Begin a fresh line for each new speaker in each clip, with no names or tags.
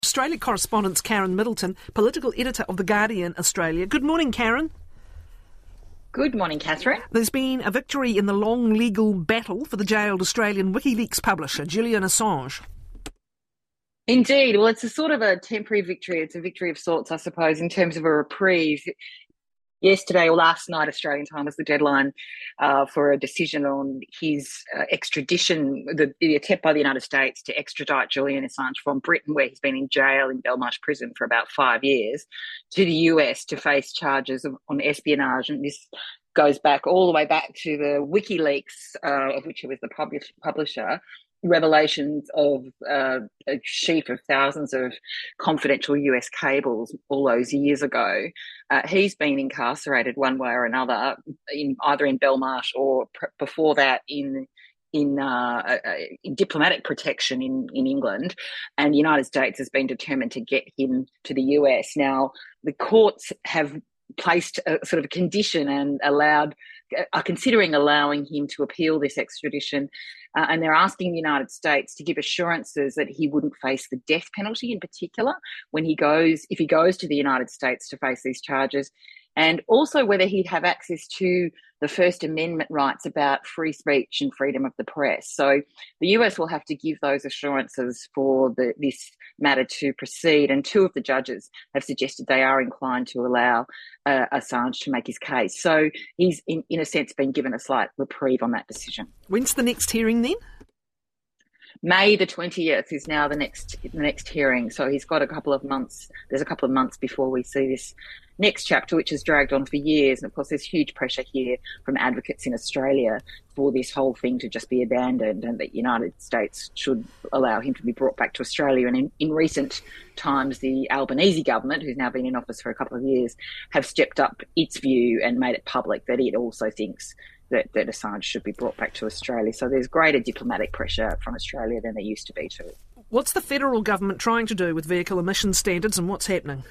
Australia correspondent Karen Middleton, political editor of The Guardian Australia. Good morning, Karen.
Good morning, Catherine.
There's been a victory in the long legal battle for the jailed Australian WikiLeaks publisher, Julian Assange.
Indeed. Well, it's a sort of a temporary victory. It's a victory of sorts, I suppose, in terms of a reprieve. Yesterday or last night, Australian time, was the deadline for a decision on his extradition, the attempt by the United States to extradite Julian Assange from Britain, where he's been in jail in Belmarsh prison for about 5 years, to the US to face charges on espionage. And this goes back all the way back to the WikiLeaks, of which he was the publisher, revelations of a sheaf of thousands of confidential US cables all those years ago. He's been incarcerated one way or another, either in Belmarsh or before that in diplomatic protection in England, and the United States has been determined to get him to the US. Now, the courts have placed a sort of a condition and are considering allowing him to appeal this extradition, and they're asking the United States to give assurances that he wouldn't face the death penalty in particular if he goes to the United States to face these charges, and also whether he'd have access to the First Amendment rights about free speech and freedom of the press. So the US will have to give those assurances for this matter to proceed, and two of the judges have suggested they are inclined to allow Assange to make his case. So he's, in a sense, been given a slight reprieve on that decision.
When's the next hearing then?
May the 20th is now the next hearing. So he's got a couple of months. There's a couple of months before we see this next chapter, which has dragged on for years. And of course, there's huge pressure here from advocates in Australia for this whole thing to just be abandoned, and that the United States should allow him to be brought back to Australia. And in recent times, the Albanese government, who's now been in office for a couple of years, have stepped up its view and made it public that it also thinks that Assange should be brought back to Australia. So there's greater diplomatic pressure from Australia than there used to be too.
What's the federal government trying to do with vehicle emission standards, and what's happening?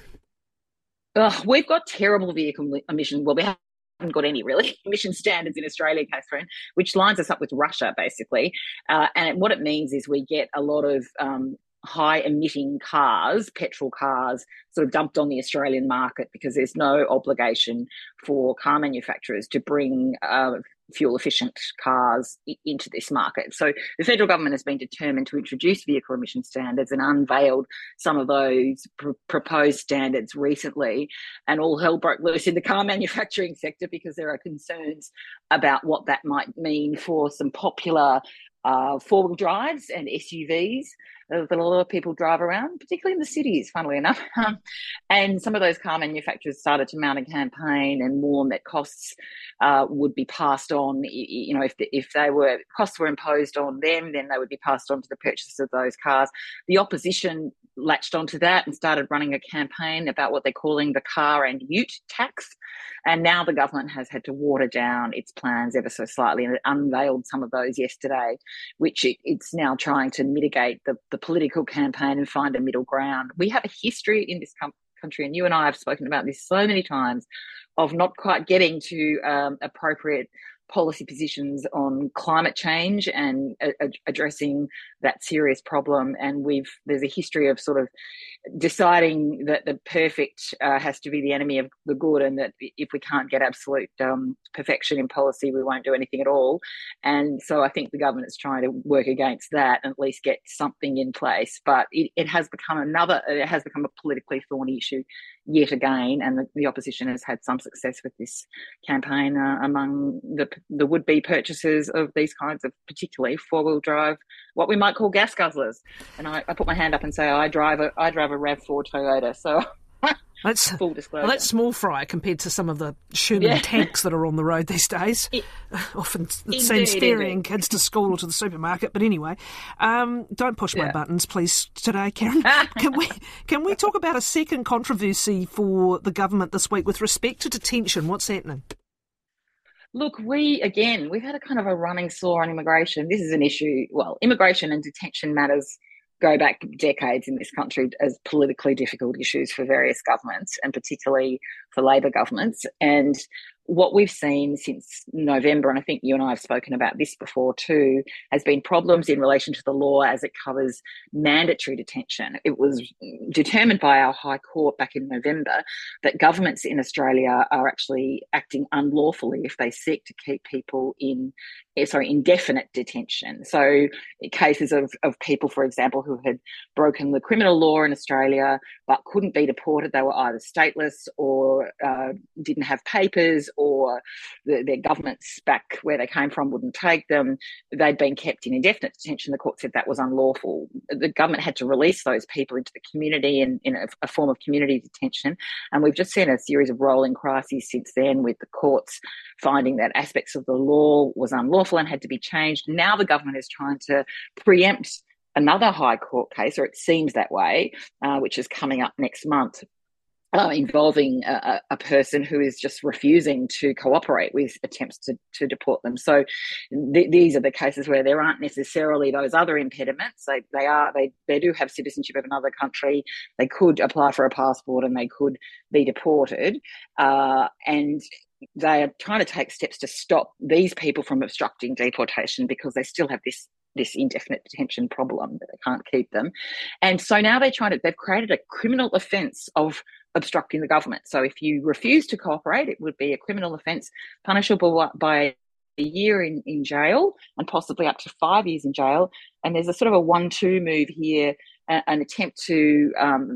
We've got terrible vehicle emission. Well, we haven't got any, really, emission standards in Australia, Catherine, which lines us up with Russia, basically. And what it means is we get a lot of high-emitting cars, petrol cars, sort of dumped on the Australian market because there's no obligation for car manufacturers to bring fuel-efficient cars into this market. So the federal government has been determined to introduce vehicle emission standards and unveiled some of those proposed standards recently, and all hell broke loose in the car manufacturing sector because there are concerns about what that might mean for some popular four-wheel drives and SUVs that a lot of people drive around, particularly in the cities, funnily enough. And some of those car manufacturers started to mount a campaign and warn that costs would be passed on. You know, if costs were imposed on them, then they would be passed on to the purchasers of those cars. The opposition latched onto that and started running a campaign about what they're calling the car and ute tax. And now the government has had to water down its plans ever so slightly, and it unveiled some of those yesterday, which it's now trying to mitigate the political campaign and find a middle ground. We have a history in this country, and you and I have spoken about this so many times, of not quite getting to appropriate policy positions on climate change and addressing that serious problem. And there's a history of sort of deciding that the perfect has to be the enemy of the good, and that if we can't get absolute perfection in policy, we won't do anything at all. And so I think the government is trying to work against that and at least get something in place. But it has become a politically thorny issue yet again, and the opposition has had some success with this campaign among the would-be purchasers of these kinds of particularly four-wheel drive, what we might call gas guzzlers. And I put my hand up and say I drive a RAV4 Toyota, so
that's
full disclosure.
Well, that's small fry compared to some of the Sherman tanks that are on the road these days. Often sends ferrying kids to school or to the supermarket. But anyway, don't push my buttons, please, today, Karen. Can we talk about a second controversy for the government this week with respect to detention? What's happening?
Look, we've had a kind of a running sore on immigration. This is an issue. Well, immigration and detention matters go back decades in this country as politically difficult issues for various governments, and particularly for Labor governments. And what we've seen since November, and I think you and I have spoken about this before too, has been problems in relation to the law as it covers mandatory detention. It was determined by our High Court back in November that governments in Australia are actually acting unlawfully if they seek to keep people in indefinite detention. So cases of people, for example, who had broken the criminal law in Australia but couldn't be deported, they were either stateless or didn't have papers, or their governments back where they came from wouldn't take them. They'd been kept in indefinite detention. The court said that was unlawful. The government had to release those people into the community in a form of community detention. And we've just seen a series of rolling crises since then, with the courts finding that aspects of the law was unlawful and had to be changed. Now the government is trying to preempt another High Court case, or it seems that way, which is coming up next month, involving a person who is just refusing to cooperate with attempts to deport them. So these are the cases where there aren't necessarily those other impediments. They do have citizenship of another country. They could apply for a passport and they could be deported. And they are trying to take steps to stop these people from obstructing deportation, because they still have this indefinite detention problem that they can't keep them. And so now they've created a criminal offence of obstructing the government. So if you refuse to cooperate, it would be a criminal offence punishable by a year in jail and possibly up to 5 years in jail. And there's a sort of a 1-2 move here, an attempt to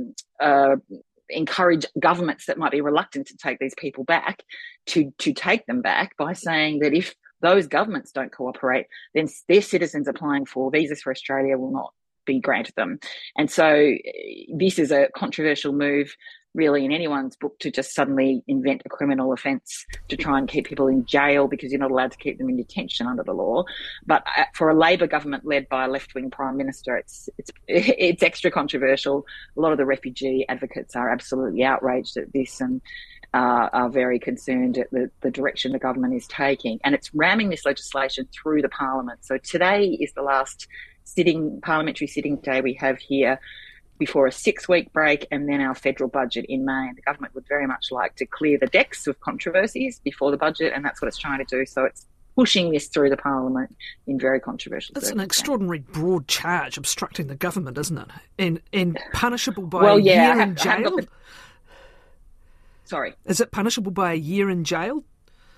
encourage governments that might be reluctant to take these people back to take them back, by saying that if those governments don't cooperate, then their citizens applying for visas for Australia will not be granted them. And so this is a controversial move, really, in anyone's book, to just suddenly invent a criminal offence to try and keep people in jail because you're not allowed to keep them in detention under the law. But for a Labor government led by a left-wing Prime Minister, it's extra controversial. A lot of the refugee advocates are absolutely outraged at this and are very concerned at the direction the government is taking. And it's ramming this legislation through the Parliament. So today is the last parliamentary sitting day we have here before a 6-week break, and then our federal budget in May. And the government would very much like to clear the decks of controversies before the budget, and that's what it's trying to do. So it's pushing this through the Parliament in very controversial
circumstances. That's an extraordinary broad charge, obstructing the government, isn't it? And punishable by a year in jail?
Sorry?
Is it punishable by a year in jail?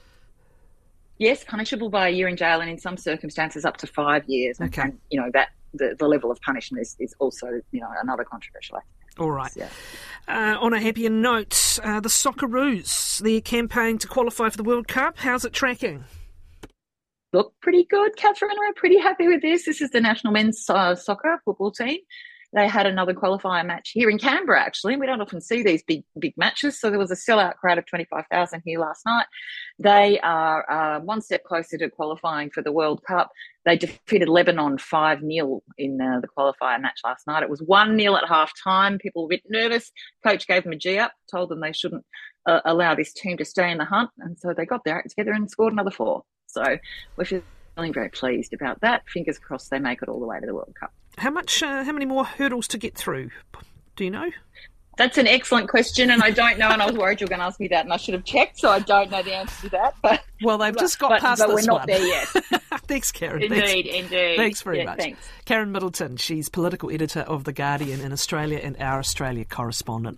Yes, punishable by a year in jail, and in some circumstances up to 5 years.
Okay.
And that the level of punishment is also, another controversial aspect.
All right.
Yeah.
On a happier note, the Socceroos, their campaign to qualify for the World Cup, how's it tracking?
Look, pretty good, Catherine. We're pretty happy with this. This is the national men's soccer football team. They had another qualifier match here in Canberra, actually. We don't often see these big matches, so there was a sellout crowd of 25,000 here last night. They are one step closer to qualifying for the World Cup. They defeated Lebanon 5-0 in the qualifier match last night. It was 1-0 at half-time. People were a bit nervous. Coach gave them a G up, told them they shouldn't allow this team to stay in the hunt, and so they got their act together and scored another 4. So we're feeling very pleased about that. Fingers crossed they make it all the way to the World Cup.
How many more hurdles to get through? Do you know?
That's an excellent question, and I don't know, and I was worried you were going to ask me that, and I should have checked, so I don't know the answer to that. But
they've just got past this one.
But we're not there yet.
Thanks, Karen.
Indeed.
Thanks very much.
Thanks.
Karen Middleton, she's political editor of The Guardian in Australia and Our Australia correspondent.